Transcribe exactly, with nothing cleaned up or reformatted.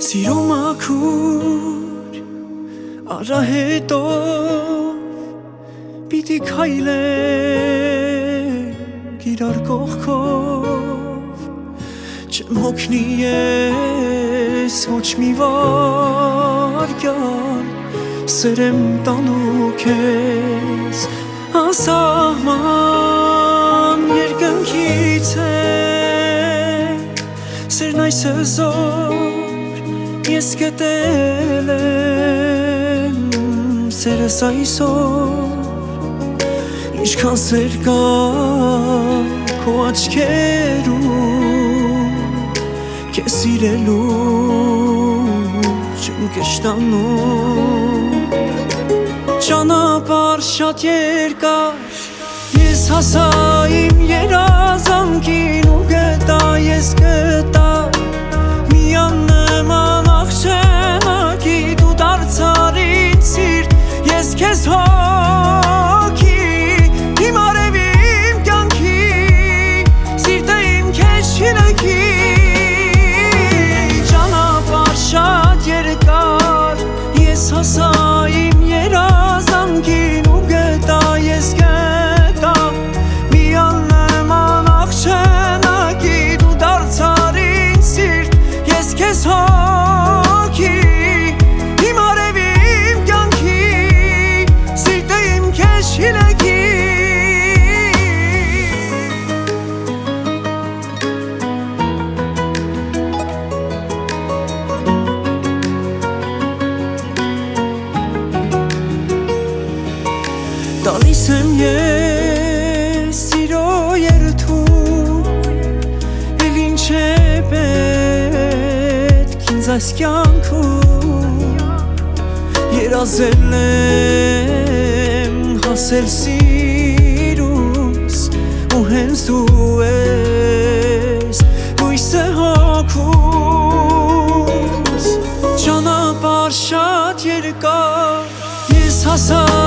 Սիրո մաքուր արահետով պիտի քայլենք իրար կողքով չեմ հոգնի ես ոչ մի վարկյան սեր եմ տալու քեզ անսահման երկնքից է սերն այս հզոր ես գտել եմ սերս այսօր ինչքան սեր կա քո աչքերում քեզ սիրելու չեմ կշտանում ճանապարհ շատ երկար ես հասա իմ երազանքին ու գտա ես գտա մի աննման աղջնակի դու դարձար ինձ սիրտ ես քեզ հոգի իմ արևի իմ կյանքի սիրտը իմ քեզ չիրակի ճանապարհ շատ երկար ես հասա իմ երազանքին ու գտա ես գտա մի աննման աղջնակի դու դարձար ինձ սիրտ ես քեզ հոգի իմ արևի իմ կյանքի սիրտը իմ քեզ չիրակի Տալիս եմ ես սիրո երդում էլ ինչ է պետք ինձ այս կյանքում երազել եմ հասել սիրուս ու հենց դու ես լույսը հոգուս ճանապարհ շատ երկար ես հասա